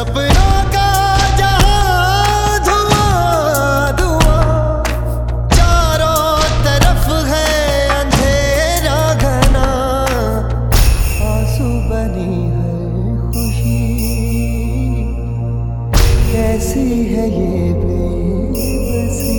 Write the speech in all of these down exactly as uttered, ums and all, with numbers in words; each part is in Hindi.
सपनों का जहां धुआं धुआं, चारों तरफ है अंधेरा घना, आंसू बनी हर खुशी, कैसी है ये बेबसी।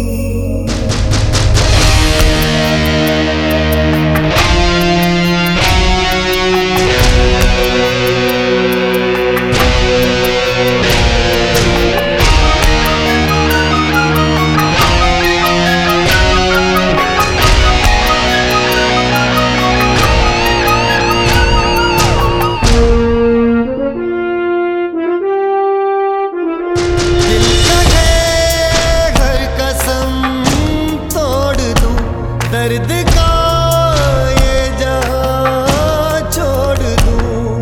दर्द का ये जहां छोड़ दूं,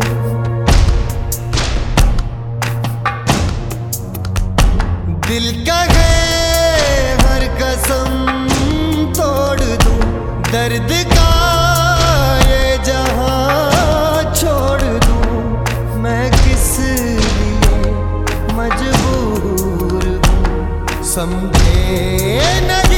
दिल का है हर कसम तोड़ दूं, दर्द का ये जहां छोड़ दूं, मैं किस लिए मजबूर हूँ समझे नहीं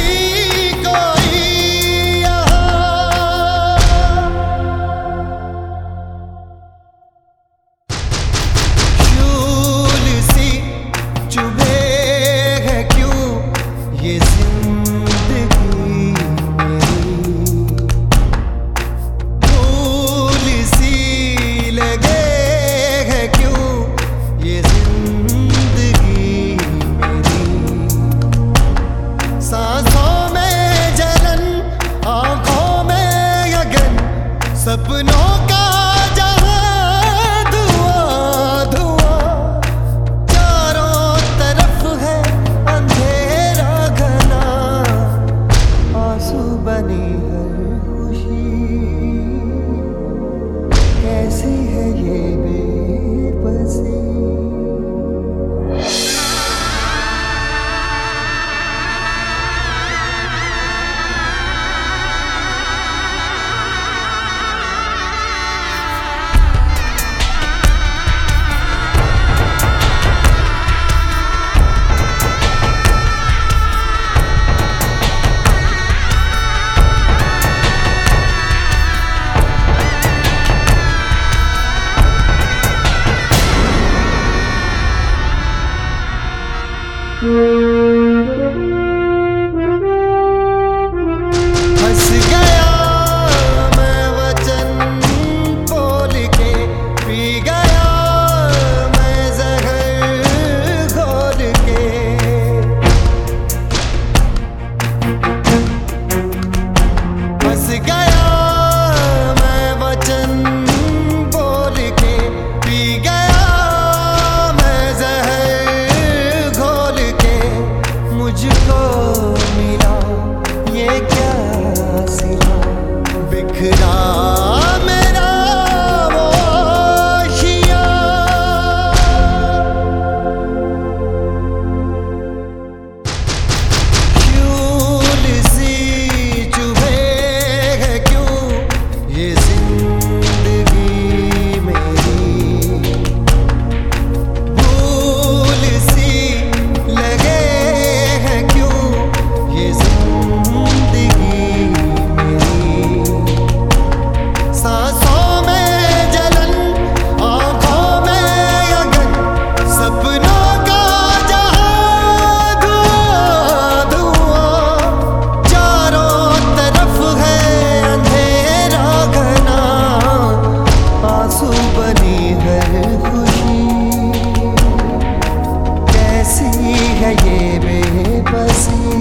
सपनों का जहां धुआं धुआं, चारों तरफ है अंधेरा घना, आंसू बनी हर खुशी, कैसी है ये बेबसी। हंस गया मैं वचन बोल के, पी गया मैं जहर घोल के, हंस गया मैं वचन बोल के, पी गया मैं जहर घोल के, मुझको मिला ये क्या सिला, बिखरा मेरा वो आशियाँ, क्यों सी चुभे है क्यों ये जिंदगी मेरी, भूल सी लगे है ये बेबसी,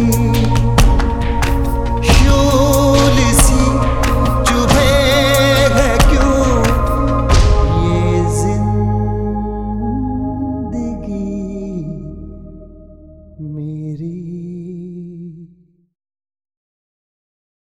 शूल सी चुभे है क्यों ये जिंदगी मेरी।